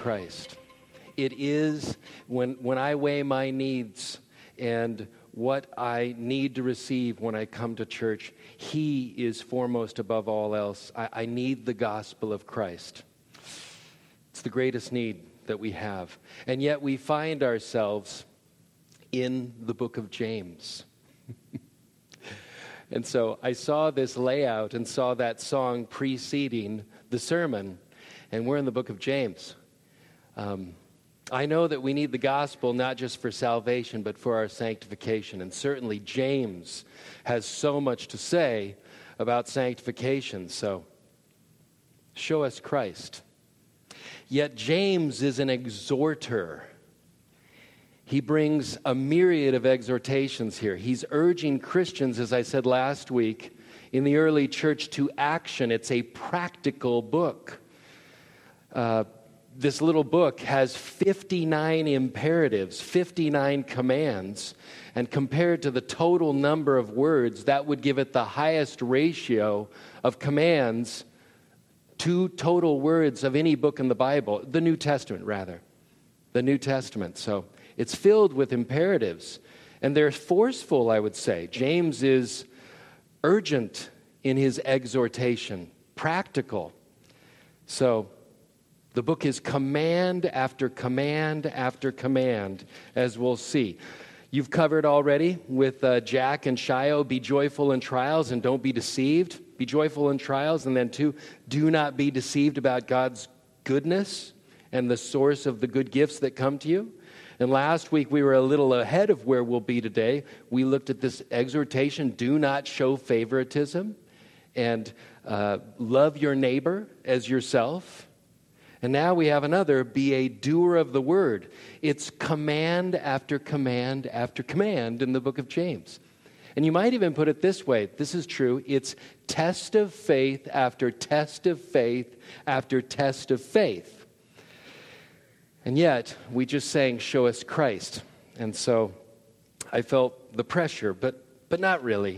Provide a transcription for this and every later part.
Christ. It is when I weigh my needs and what I need to receive when I come to church, He is foremost above all else. I need the gospel of Christ. It's the greatest need that we have. And yet we find ourselves in the book of James. And so I saw this layout and saw that song preceding the sermon, and we're in the book of James. I know that we need the gospel not just for salvation, but for our sanctification. And certainly James has so much to say about sanctification. So show us Christ. Yet James is an exhorter. He brings a myriad of exhortations here. He's urging Christians, as I said last week, in the early church to action. It's a practical book. This little book has 59 imperatives, 59 commands, and compared to the total number of words, that would give it the highest ratio of commands to total words of any book in the Bible, the New Testament, rather. The New Testament. So it's filled with imperatives, and they're forceful, I would say. James is urgent in his exhortation, practical. So the book is command after command after command, as we'll see. You've covered already with Jack and Shio, be joyful in trials and don't be deceived. Be joyful in trials. And then 2, do not be deceived about God's goodness and the source of the good gifts that come to you. And last week we were a little ahead of where we'll be today. We looked at this exhortation, do not show favoritism, and love your neighbor as yourself. And now we have another, be a doer of the word. It's command after command after command in the book of James. And you might even put it this way, this is true, it's test of faith after test of faith after test of faith. And yet, we just sang, show us Christ. And so I felt the pressure, but not really.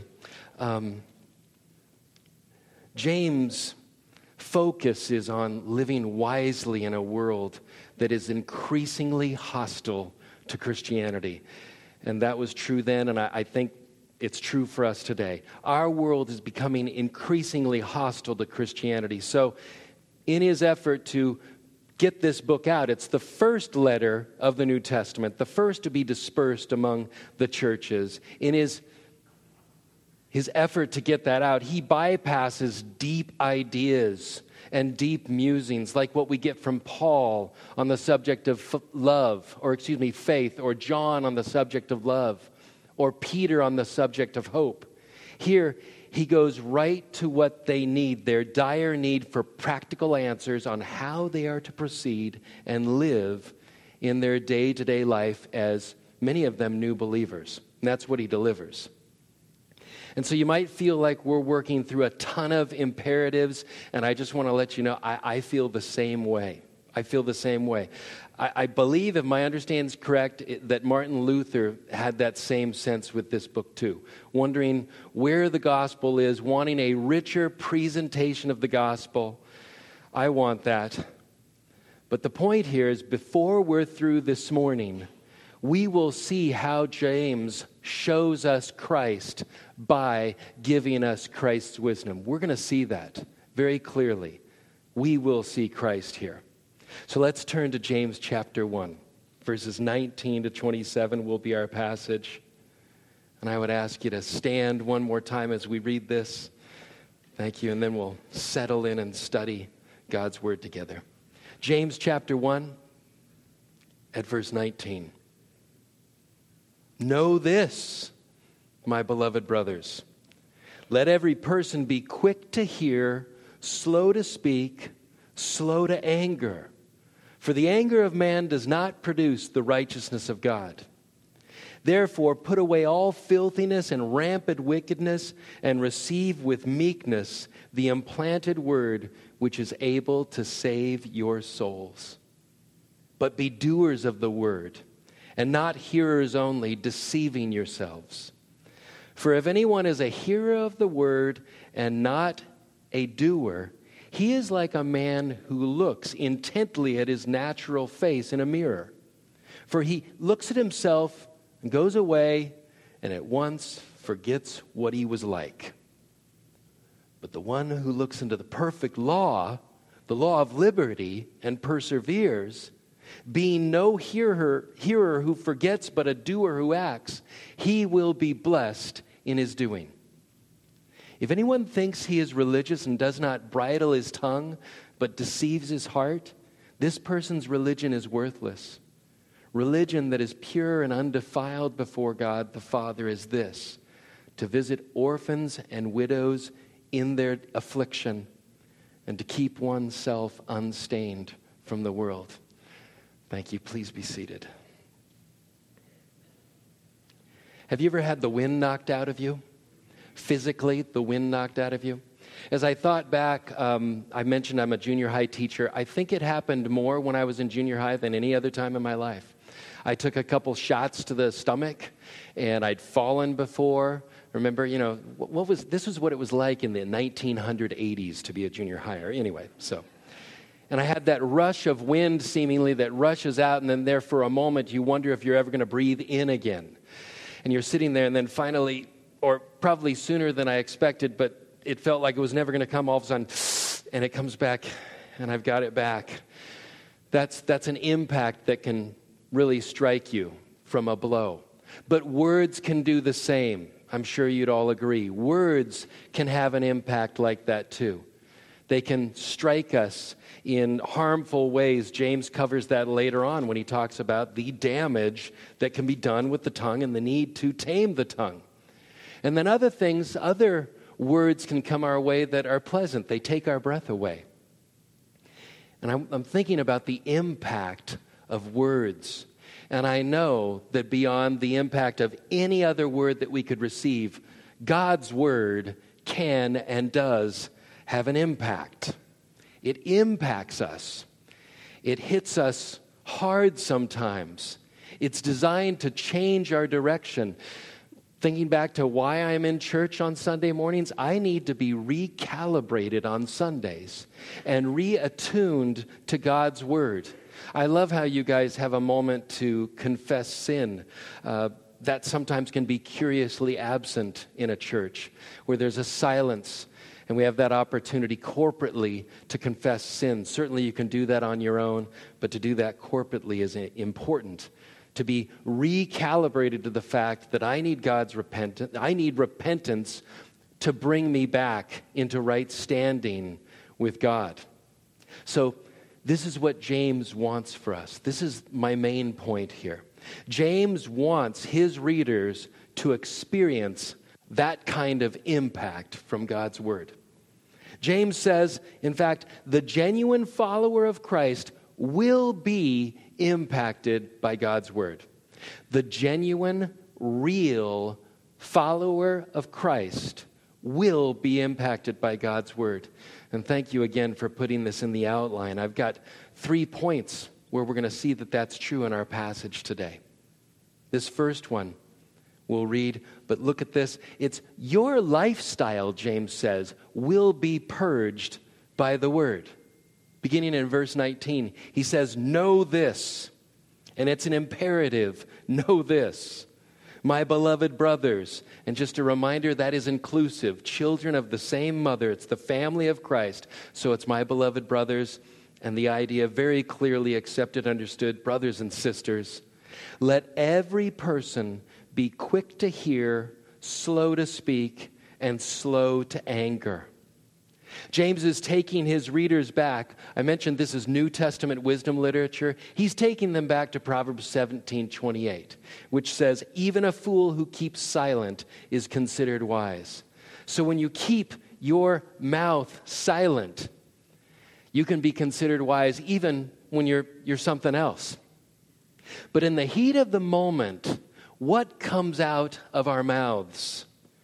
James' focus is on living wisely in a world that is increasingly hostile to Christianity. And that was true then, and I think it's true for us today. Our world is becoming increasingly hostile to Christianity. So in his effort to get this book out, it's the first letter of the New Testament, the first to be dispersed among the churches. In his effort to get that out, he bypasses deep ideas and deep musings like what we get from Paul on the subject of faith, or John on the subject of love, or Peter on the subject of hope. Here, he goes right to what they need, their dire need for practical answers on how they are to proceed and live in their day-to-day life as many of them new believers. And that's what he delivers. And so you might feel like we're working through a ton of imperatives, and I just want to let you know, I feel the same way. I feel the same way. I believe, if my understanding is correct, that Martin Luther had that same sense with this book too, wondering where the gospel is, wanting a richer presentation of the gospel. I want that. But the point here is, before we're through this morning, we will see how James shows us Christ by giving us Christ's wisdom. We're going to see that very clearly. We will see Christ here. So let's turn to James chapter 1. Verses 19 to 27 will be our passage. And I would ask you to stand one more time as we read this. Thank you. And then we'll settle in and study God's word together. James chapter 1 at verse 19. Know this, my beloved brothers. Let every person be quick to hear, slow to speak, slow to anger. For the anger of man does not produce the righteousness of God. Therefore, put away all filthiness and rampant wickedness, and receive with meekness the implanted word, which is able to save your souls. But be doers of the word, and not hearers only, deceiving yourselves. For if anyone is a hearer of the word and not a doer, He is like a man who looks intently at his natural face in a mirror. For he looks at himself and goes away and at once forgets what he was like. But the one who looks into the perfect law, the law of liberty, and perseveres, being no hearer who forgets but a doer who acts, he will be blessed in his doing. If anyone thinks he is religious and does not bridle his tongue but deceives his heart, this person's religion is worthless. Religion that is pure and undefiled before God the Father is this: to visit orphans and widows in their affliction and to keep oneself unstained from the world. Thank you. Please be seated. Have you ever had the wind knocked out of you? Physically, the wind knocked out of you? As I thought back, I mentioned I'm a junior high teacher. I think it happened more when I was in junior high than any other time in my life. I took a couple shots to the stomach, and I'd fallen before. Remember, this was what it was like in the 1980s to be a junior higher. Anyway, and I had that rush of wind seemingly that rushes out, and then there for a moment you wonder if you're ever going to breathe in again. And you're sitting there, and then finally, or probably sooner than I expected, but it felt like it was never going to come, all of a sudden, and it comes back, and I've got it back. That's an impact that can really strike you from a blow. But words can do the same. I'm sure you'd all agree. Words can have an impact like that too. They can strike us in harmful ways. James covers that later on when he talks about the damage that can be done with the tongue and the need to tame the tongue. And then other words can come our way that are pleasant. They take our breath away. And I'm thinking about the impact of words. And I know that beyond the impact of any other word that we could receive, God's word can and does have an impact. It impacts us. It hits us hard sometimes. It's designed to change our direction. Thinking back to why I'm in church on Sunday mornings, I need to be recalibrated on Sundays and reattuned to God's word. I love how you guys have a moment to confess sin. That sometimes can be curiously absent in a church, where there's a silence and we have that opportunity corporately to confess sin. Certainly you can do that on your own, but to do that corporately is important. To be recalibrated to the fact that I need God's repentance. I need repentance to bring me back into right standing with God. So this is what James wants for us. This is my main point here. James wants his readers to experience that kind of impact from God's word. James says, in fact, the genuine follower of Christ will be impacted by God's word. The genuine, real follower of Christ will be impacted by God's word. And thank you again for putting this in the outline. I've got 3 points where we're going to see that that's true in our passage today. This first one we'll read, but look at this. It's your lifestyle, James says, will be purged by the word. Beginning in verse 19, he says, know this. And it's an imperative, know this. My beloved brothers, and just a reminder, that is inclusive. Children of the same mother. It's the family of Christ. So it's my beloved brothers, and the idea very clearly accepted, understood, brothers and sisters. Let every person be quick to hear, slow to speak, and slow to anger. James is taking his readers back. I mentioned this is New Testament wisdom literature. He's taking them back to Proverbs 17:28, which says, even a fool who keeps silent is considered wise. So when you keep your mouth silent, you can be considered wise even when you're something else. But in the heat of the moment, what comes out of our mouths?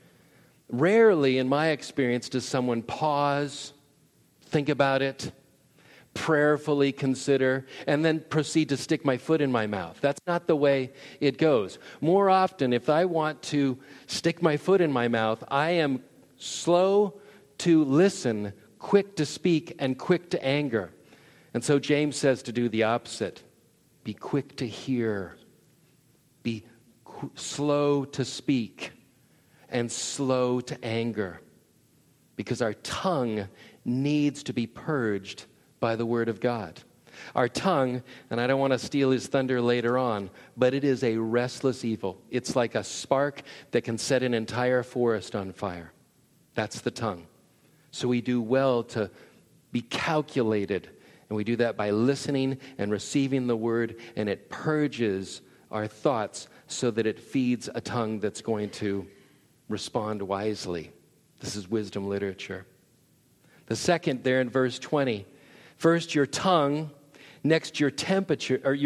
Rarely, in my experience, does someone pause, think about it, prayerfully consider, and then proceed to stick my foot in my mouth. That's not the way it goes. More often, if I want to stick my foot in my mouth, I am slow to listen, quick to speak and quick to anger. And so James says to do the opposite. Be quick to hear. Be slow to speak and slow to anger. Because our tongue needs to be purged by the Word of God. Our tongue, and I don't want to steal his thunder later on, but it is a restless evil. It's like a spark that can set an entire forest on fire. That's the tongue. So we do well to be calculated, and we do that by listening and receiving the Word, and it purges our thoughts so that it feeds a tongue that's going to respond wisely. This is wisdom literature. The second there in verse 20, first your tongue, next your temper.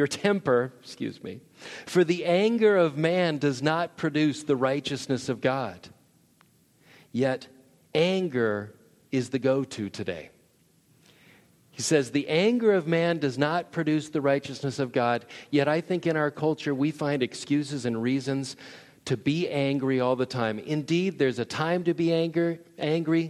For the anger of man does not produce the righteousness of God. Yet anger is the go-to today. He says, the anger of man does not produce the righteousness of God. Yet I think in our culture we find excuses and reasons to be angry all the time. Indeed, there's a time to be angry.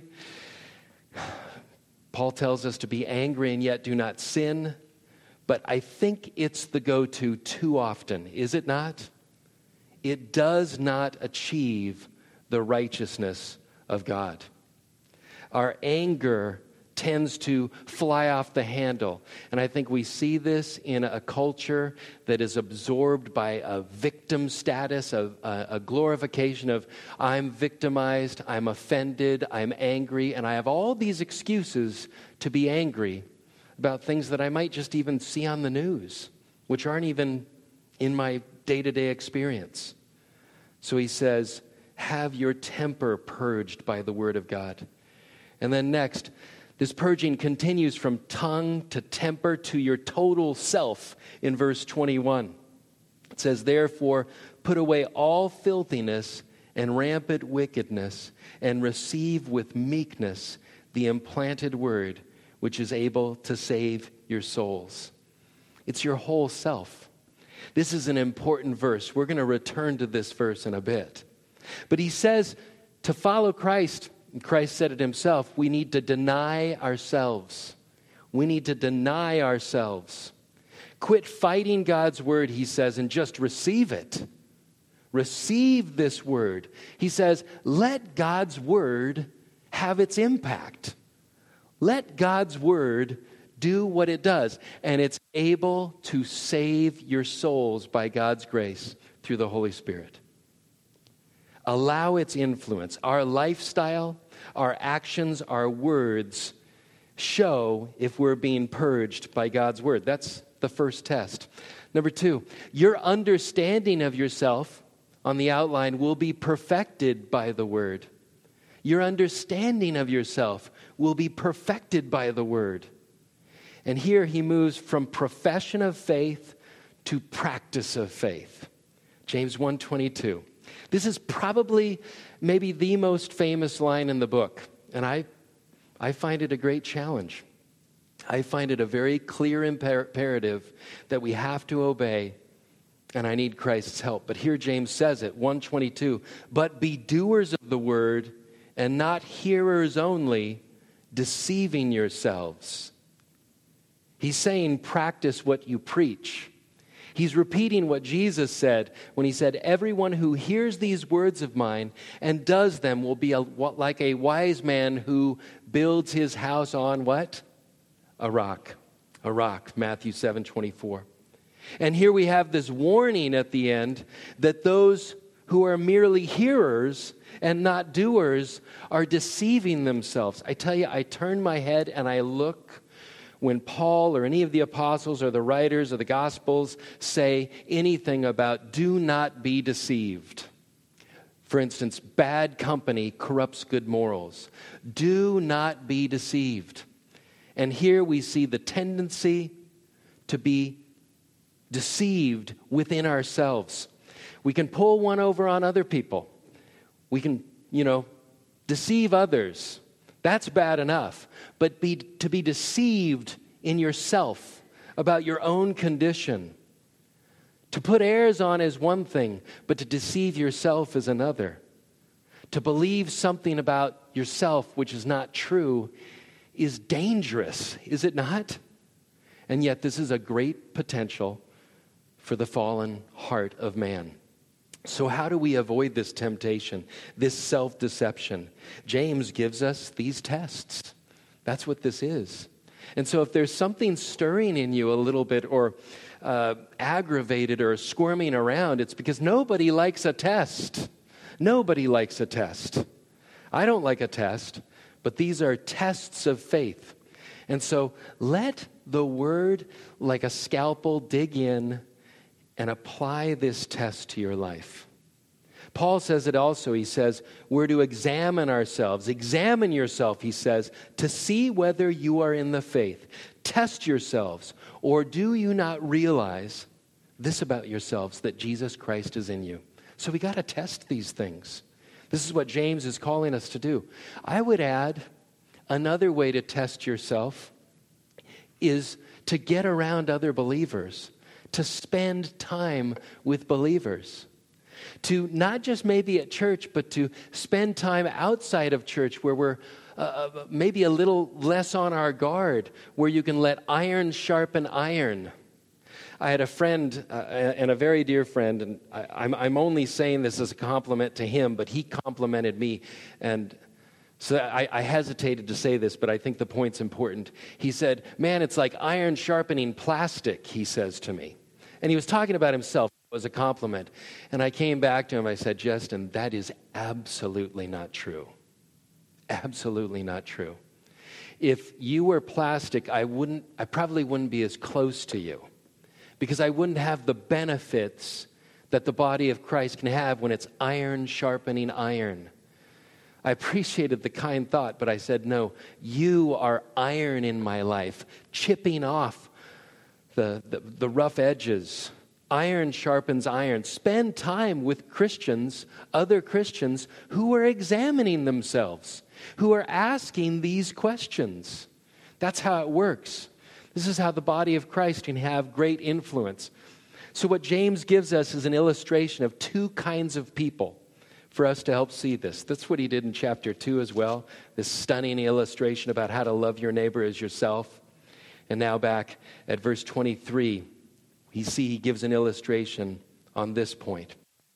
Paul tells us to be angry and yet do not sin. But I think it's the go-to too often, is it not? It does not achieve the righteousness of God. Our anger tends to fly off the handle. And I think we see this in a culture that is absorbed by a victim status, a glorification of I'm victimized, I'm offended, I'm angry, and I have all these excuses to be angry about things that I might just even see on the news, which aren't even in my day-to-day experience. So he says, have your temper purged by the Word of God. And then next, this purging continues from tongue to temper to your total self in verse 21. It says, therefore, put away all filthiness and rampant wickedness and receive with meekness the implanted word, which is able to save your souls. It's your whole self. This is an important verse. We're going to return to this verse in a bit. But he says to follow Christ, and Christ said it himself, we need to deny ourselves. We need to deny ourselves. Quit fighting God's word, he says, and just receive it. Receive this word. He says, let God's word have its impact. Let God's word do what it does. And it's able to save your souls by God's grace through the Holy Spirit. Allow its influence. Our lifestyle, our actions, our words show if we're being purged by God's word. That's the first test. Number 2, your understanding of yourself on the outline will be perfected by the word. Your understanding of yourself will be perfected by the word. And here he moves from profession of faith to practice of faith. James 1:22. This is probably maybe the most famous line in the book, and I find it a great challenge. I find it a very clear imperative that we have to obey, and I need Christ's help. But here James says it, 1:22, but be doers of the word and not hearers only, deceiving yourselves. He's saying practice what you preach. He's repeating what Jesus said when he said, everyone who hears these words of mine and does them will be like a wise man who builds his house on what? A rock. A rock, Matthew 7:24. And here we have this warning at the end that those who are merely hearers and not doers are deceiving themselves. I tell you, I turn my head and I look when Paul or any of the apostles or the writers of the Gospels say anything about do not be deceived. For instance, bad company corrupts good morals. Do not be deceived. And here we see the tendency to be deceived within ourselves. We can pull one over on other people. We can, deceive others. That's bad enough. But to be deceived in yourself about your own condition. To put airs on is one thing, but to deceive yourself is another. To believe something about yourself which is not true is dangerous, is it not? And yet this is a great potential for the fallen heart of man. So how do we avoid this temptation, this self-deception? James gives us these tests. That's what this is. And so if there's something stirring in you a little bit or aggravated or squirming around, it's because nobody likes a test. Nobody likes a test. I don't like a test, but these are tests of faith. And so let the word like a scalpel dig in and apply this test to your life. Paul says it also. He says, we're to examine ourselves. Examine yourself, he says, to see whether you are in the faith. Test yourselves. Or do you not realize this about yourselves, that Jesus Christ is in you? So we got to test these things. This is what James is calling us to do. I would add another way to test yourself is to get around other believers, to spend time with believers, to not just maybe at church, but to spend time outside of church where we're maybe a little less on our guard, where you can let iron sharpen iron. I had a friend, and a very dear friend, and I'm only saying this as a compliment to him, but he complimented me, and so I hesitated to say this, but I think the point's important. He said, man, it's like iron sharpening plastic, he says to me. And he was talking about himself. It was a compliment. And I came back to him, I said, Justin, that is absolutely not true. Absolutely not true. If you were plastic, I probably wouldn't be as close to you, because I wouldn't have the benefits that the body of Christ can have when it's iron sharpening iron. I appreciated the kind thought, but I said, no, you are iron in my life, chipping off the rough edges. Iron sharpens iron. Spend time with Christians, other Christians, who are examining themselves, who are asking these questions. That's how it works. This is how the body of Christ can have great influence. So what James gives us is an illustration of two kinds of people for us to help see this. That's what he did in chapter 2 as well, this stunning illustration about how to love your neighbor as yourself. And now back at verse 23, he gives an illustration on this point.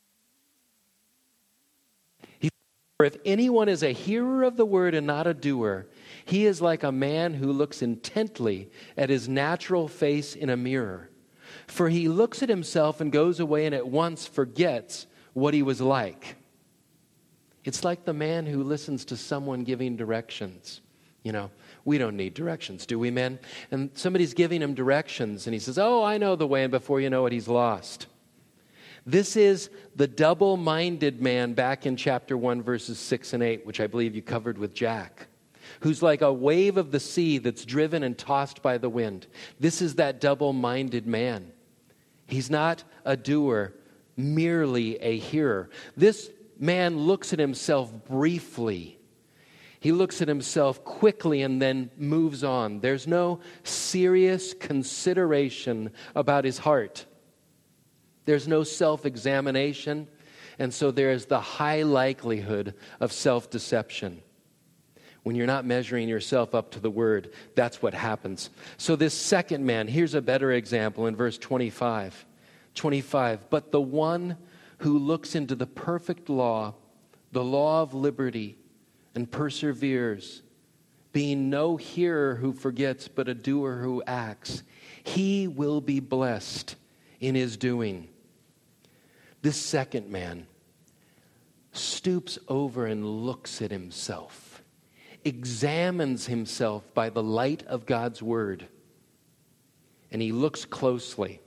For if anyone is a hearer of the word and not a doer, he is like a man who looks intently at his natural face in a mirror. For he looks at himself and goes away and at once forgets what he was like. It's like the man who listens to someone giving directions. You know, we don't need directions, do we, men? And somebody's giving him directions, and he says, oh, I know the way, and before you know it, he's lost. This is the double-minded man back in chapter 1, verses 6 and 8, which I believe you covered with Jack, who's like a wave of the sea that's driven and tossed by the wind. This is that double-minded man. He's not a doer, merely a hearer. This man looks at himself briefly. He looks at himself quickly and then moves on. There's no serious consideration about his heart. There's no self-examination, and so there is the high likelihood of self-deception. When you're not measuring yourself up to the word, that's what happens. So this second man, here's a better example in verse 25. 25, but the one who looks into the perfect law, the law of liberty, and perseveres, being no hearer who forgets, but a doer who acts, he will be blessed in his doing. This second man stoops over and looks at himself, examines himself by the light of God's word, and he looks closely.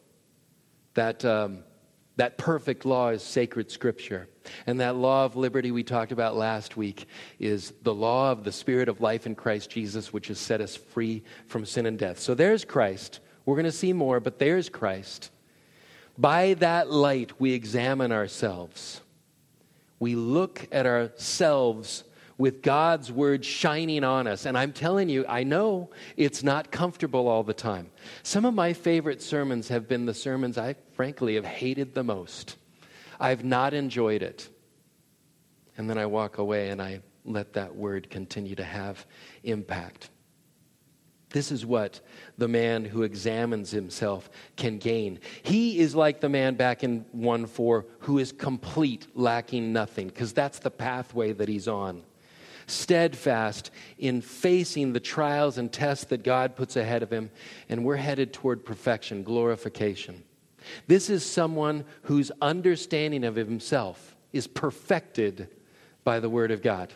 That perfect law is sacred scripture. And that law of liberty we talked about last week is the law of the Spirit of life in Christ Jesus, which has set us free from sin and death. So there's Christ. We're going to see more, but there's Christ. By that light, we examine ourselves. We look at ourselves with God's word shining on us. And I'm telling you, I know it's not comfortable all the time. Some of my favorite sermons have been the sermons I frankly have hated the most. I've not enjoyed it. And then I walk away and I let that word continue to have impact. This is what the man who examines himself can gain. He is like the man back in 1:4 who is complete, lacking nothing, because that's the pathway that he's on. Steadfast in facing the trials and tests that God puts ahead of him, and we're headed toward perfection, glorification. This is someone whose understanding of himself is perfected by the Word of God.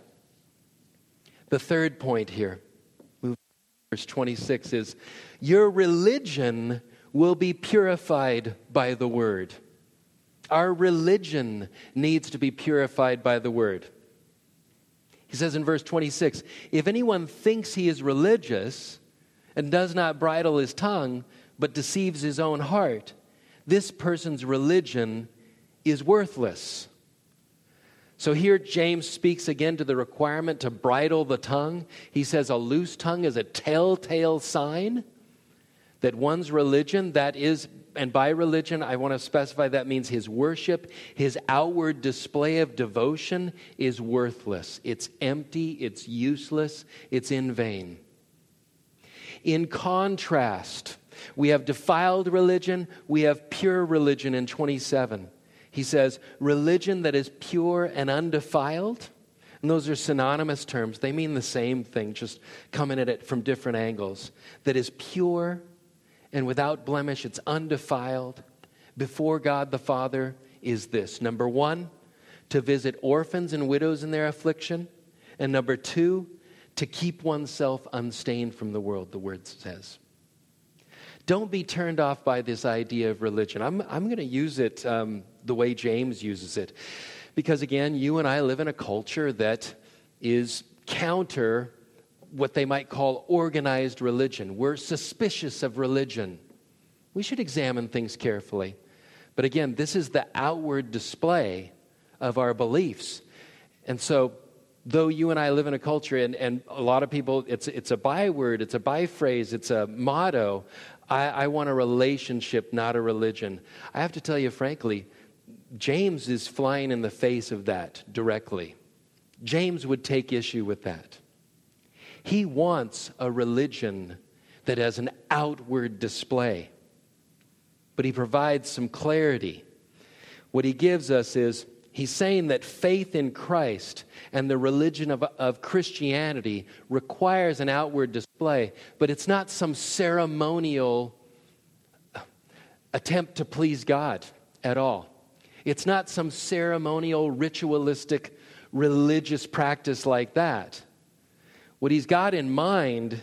The third point here, verse 26, is your religion will be purified by the Word. Our religion needs to be purified by the Word. He says in verse 26, if anyone thinks he is religious and does not bridle his tongue, but deceives his own heart, this person's religion is worthless. So here James speaks again to the requirement to bridle the tongue. He says a loose tongue is a telltale sign that one's religion, that is, and by religion I want to specify that means his worship, his outward display of devotion is worthless. It's empty, it's useless, it's in vain. In contrast, we have defiled religion, we have pure religion in 27. He says, religion that is pure and undefiled, and those are synonymous terms. They mean the same thing, just coming at it from different angles. That is pure and without blemish, it's undefiled. Before God the Father is this. Number one, to visit orphans and widows in their affliction. And number two, to keep oneself unstained from the world, the Word says. Don't be turned off by this idea of religion. I'm going to use it the way James uses it. Because again, you and I live in a culture that is counter what they might call organized religion. We're suspicious of religion. We should examine things carefully. But again, this is the outward display of our beliefs. And so, though you and I live in a culture, and a lot of people, it's a byword, it's a byphrase, it's a motto, I want a relationship, not a religion. I have to tell you, frankly, James is flying in the face of that directly. James would take issue with that. He wants a religion that has an outward display. But he provides some clarity. What he gives us is, he's saying that faith in Christ and the religion of Christianity requires an outward display, but it's not some ceremonial attempt to please God at all. It's not some ceremonial, ritualistic, religious practice like that. What he's got in mind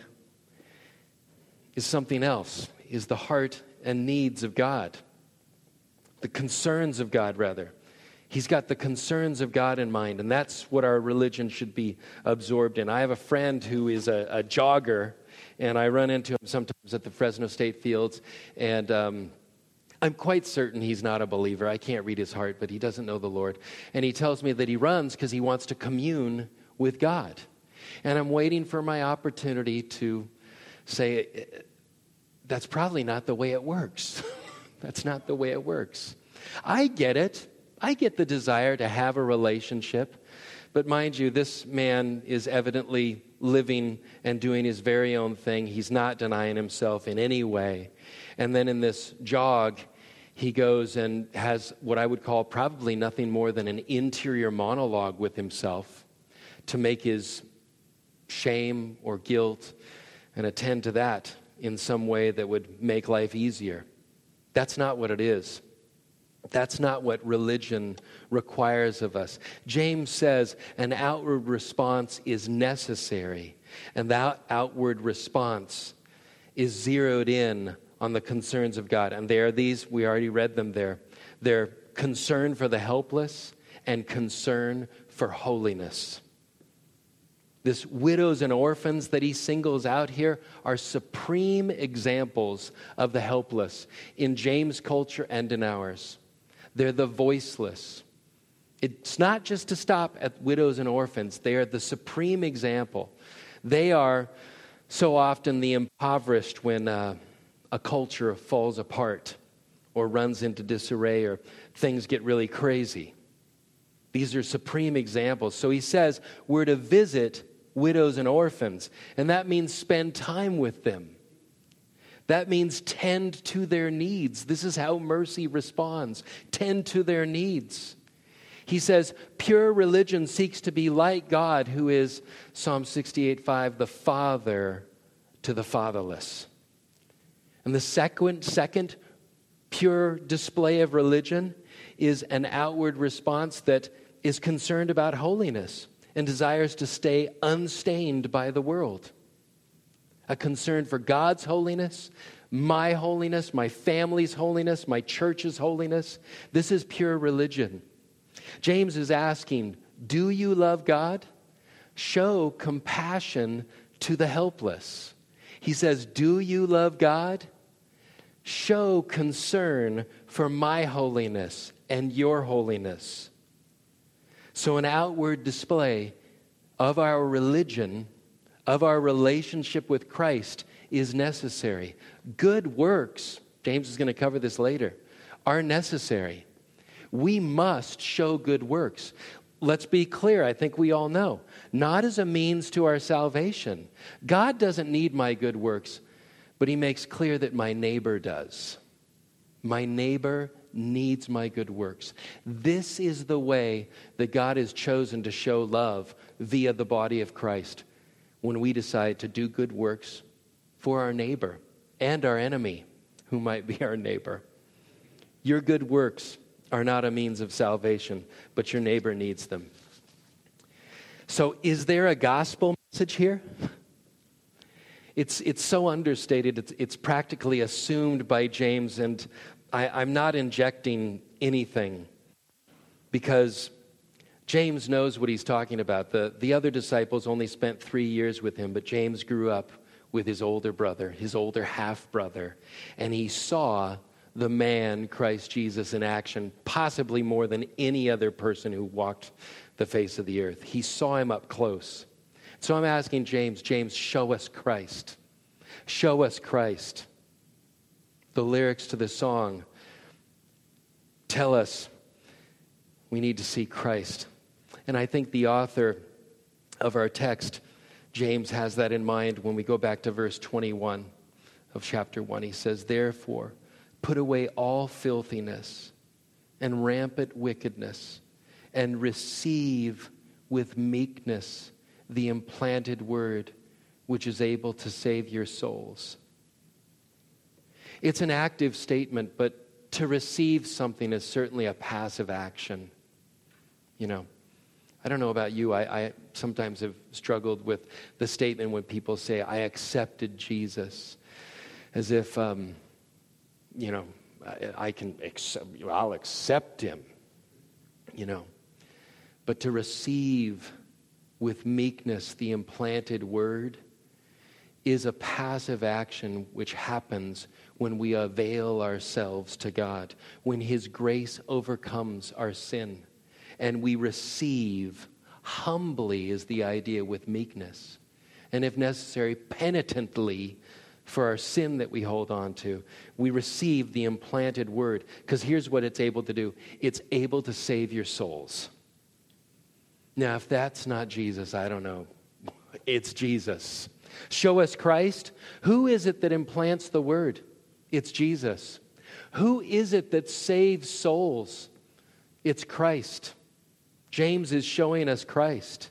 is something else, is the heart and needs of God. The concerns of God, rather. He's got the concerns of God in mind, and that's what our religion should be absorbed in. I have a friend who is a jogger, and I run into him sometimes at the Fresno State Fields, and I'm quite certain he's not a believer. I can't read his heart, but he doesn't know the Lord. And he tells me that he runs because he wants to commune with God. And I'm waiting for my opportunity to say, that's probably not the way it works. That's not the way it works. I get it. I get the desire to have a relationship. But mind you, this man is evidently living and doing his very own thing. He's not denying himself in any way. And then in this jog, he goes and has what I would call probably nothing more than an interior monologue with himself to make his shame or guilt and attend to that in some way that would make life easier. That's not what it is. That's not what religion requires of us. James says an outward response is necessary, and that outward response is zeroed in on the concerns of God. And they are these, we already read them there. They're concern for the helpless and concern for holiness. This widows and orphans that he singles out here are supreme examples of the helpless in James' culture and in ours. They're the voiceless. It's not just to stop at widows and orphans. They are the supreme example. They are so often the impoverished when a culture falls apart or runs into disarray or things get really crazy. These are supreme examples. So he says we're to visit widows and orphans. And that means spend time with them. That means tend to their needs. This is how mercy responds. Tend to their needs. He says, pure religion seeks to be like God, who is, Psalm 68:5, the father to the fatherless. And the second pure display of religion is an outward response that is concerned about holiness and desires to stay unstained by the world. A concern for God's holiness, my family's holiness, my church's holiness. This is pure religion. James is asking, do you love God? Show compassion to the helpless. He says, do you love God? Show concern for my holiness and your holiness. So an outward display of our religion, of our relationship with Christ, is necessary. Good works, James is going to cover this later, are necessary. We must show good works. Let's be clear, I think we all know. Not as a means to our salvation. God doesn't need my good works, but he makes clear that my neighbor does. My neighbor needs my good works. This is the way that God has chosen to show love via the body of Christ, when we decide to do good works for our neighbor and our enemy, who might be our neighbor. Your good works are not a means of salvation, but your neighbor needs them. So is there a gospel message here? It's so understated, it's practically assumed by James, and I'm not injecting anything because James knows what he's talking about. The other disciples only spent 3 years with him, but James grew up with his older brother, his older half-brother, and he saw the man, Christ Jesus, in action, possibly more than any other person who walked the face of the earth. He saw him up close. So I'm asking James, show us Christ. Show us Christ. The lyrics to the song tell us we need to see Christ. And I think the author of our text, James, has that in mind when we go back to verse 21 of chapter 1. He says, therefore, put away all filthiness and rampant wickedness, and receive with meekness the implanted word, which is able to save your souls. It's an active statement, but to receive something is certainly a passive action. You know, I don't know about you, I sometimes have struggled with the statement when people say, I accepted Jesus, as if, I'll accept him, But to receive with meekness the implanted word is a passive action which happens when we avail ourselves to God, when his grace overcomes our sin, and we receive humbly is the idea, with meekness, and if necessary, penitently, for our sin that we hold on to. We receive the implanted word, because here's what it's able to do. It's able to save your souls. Now, if that's not Jesus, I don't know. It's Jesus. Show us Christ. Who is it that implants the word? It's Jesus. Who is it that saves souls? It's Christ. James is showing us Christ.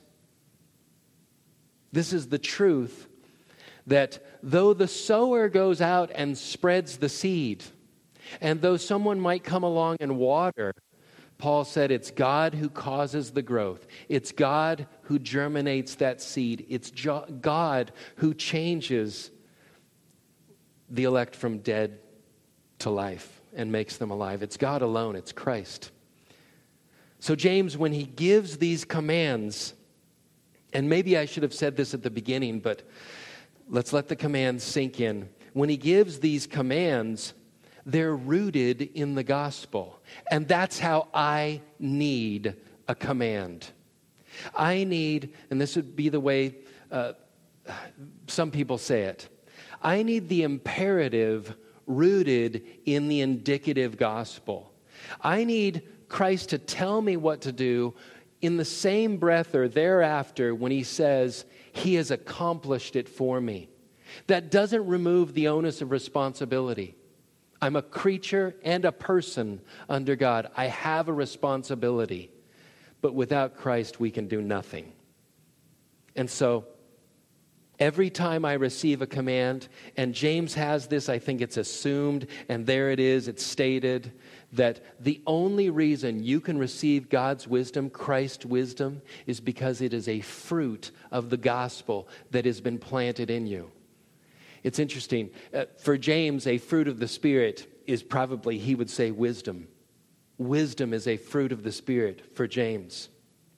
This is the truth, that though the sower goes out and spreads the seed, and though someone might come along and water, Paul said it's God who causes the growth. It's God who germinates that seed. It's God who changes the elect from dead to life and makes them alive. It's God alone. It's Christ. So James, when he gives these commands, and maybe I should have said this at the beginning, but let's let the commands sink in. When he gives these commands, they're rooted in the gospel. And that's how I need a command. I need, and this would be the way some people say it, I need the imperative rooted in the indicative gospel. I need Christ to tell me what to do in the same breath or thereafter when he says, he has accomplished it for me. That doesn't remove the onus of responsibility. I'm a creature and a person under God. I have a responsibility. But without Christ, we can do nothing. And so, every time I receive a command, and James has this, I think it's assumed, and there it is, it's stated, that the only reason you can receive God's wisdom, Christ's wisdom, is because it is a fruit of the gospel that has been planted in you. It's interesting. For James, a fruit of the Spirit is probably, he would say, wisdom. Wisdom is a fruit of the Spirit for James.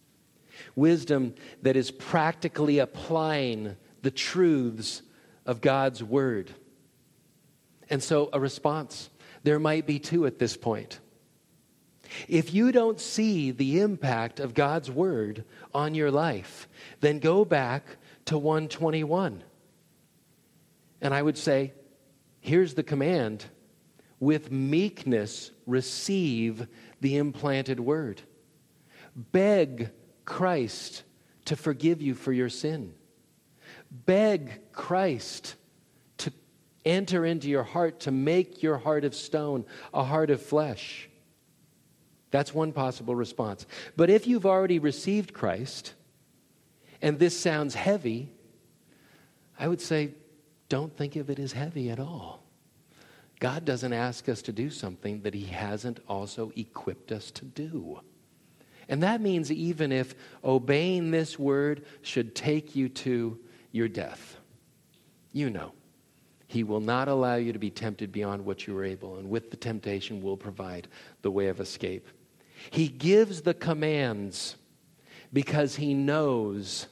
Wisdom that is practically applying the truths of God's word. And so a response, there might be two at this point. If you don't see the impact of God's word on your life, then go back to 121. And I would say, here's the command. With meekness, receive the implanted word. Beg Christ to forgive you for your sin. Beg Christ to enter into your heart, to make your heart of stone a heart of flesh. That's one possible response. But if you've already received Christ, and this sounds heavy, I would say, don't think of it as heavy at all. God doesn't ask us to do something that he hasn't also equipped us to do. And that means even if obeying this word should take you to your death, you know, he will not allow you to be tempted beyond what you are able, and with the temptation will provide the way of escape. He gives the commands because he knows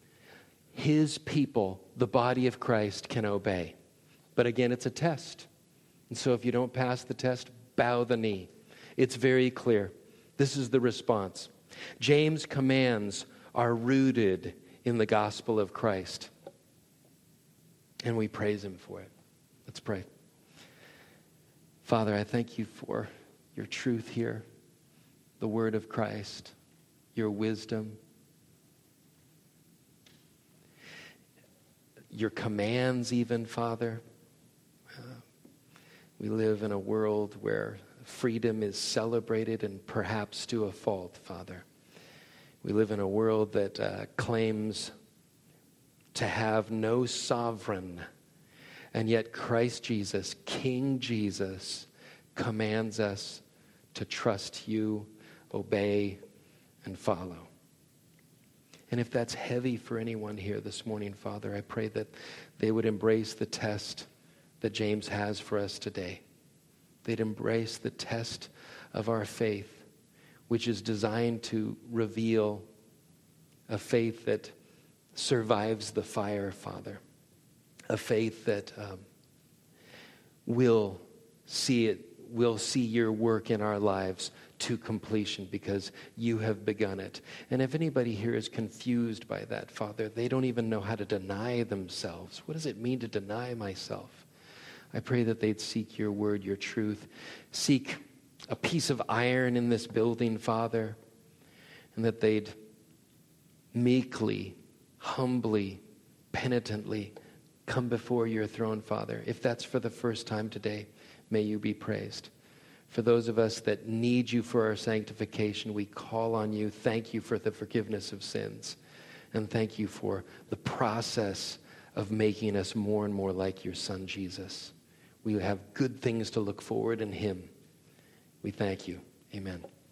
his people, the body of Christ, can obey. But again, it's a test. And so if you don't pass the test, bow the knee. It's very clear. This is the response. James' commands are rooted in the gospel of Christ. And we praise him for it. Let's pray. Father, I thank you for your truth here, the word of Christ, your wisdom, your commands even, Father. We live in a world where freedom is celebrated and perhaps to a fault, Father. We live in a world that claims to have no sovereign, and yet Christ Jesus, King Jesus, commands us to trust you, obey, and follow. And if that's heavy for anyone here this morning, Father, I pray that they would embrace the test that James has for us today. They'd embrace the test of our faith, which is designed to reveal a faith that survives the fire, Father. A faith that will see your work in our lives to completion because you have begun it. And if anybody here is confused by that, Father, they don't even know how to deny themselves. What does it mean to deny myself? I pray that they'd seek your word, your truth. Seek a piece of iron in this building, Father, and that they'd meekly, humbly, penitently come before your throne, Father. If that's for the first time today, may you be praised. For those of us that need you for our sanctification, we call on you. Thank you for the forgiveness of sins. And thank you for the process of making us more and more like your Son, Jesus. We have good things to look forward in him. We thank you. Amen.